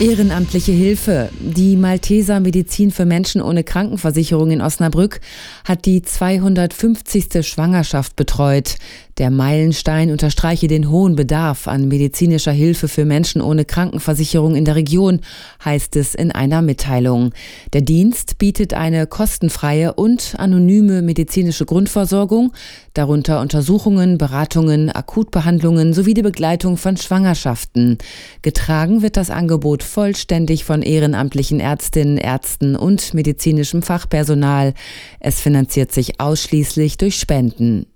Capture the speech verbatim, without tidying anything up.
Ehrenamtliche Hilfe. Die Malteser Medizin für Menschen ohne Krankenversicherung in Osnabrück hat die zweihundertfünfzigste Schwangerschaft betreut. Der Meilenstein unterstreiche den hohen Bedarf an medizinischer Hilfe für Menschen ohne Krankenversicherung in der Region, heißt es in einer Mitteilung. Der Dienst bietet eine kostenfreie und anonyme medizinische Grundversorgung, darunter Untersuchungen, Beratungen, Akutbehandlungen sowie die Begleitung von Schwangerschaften. Getragen wird das Angebot vollständig von ehrenamtlichen Ärztinnen, Ärzten und medizinischem Fachpersonal. Es finanziert sich ausschließlich durch Spenden.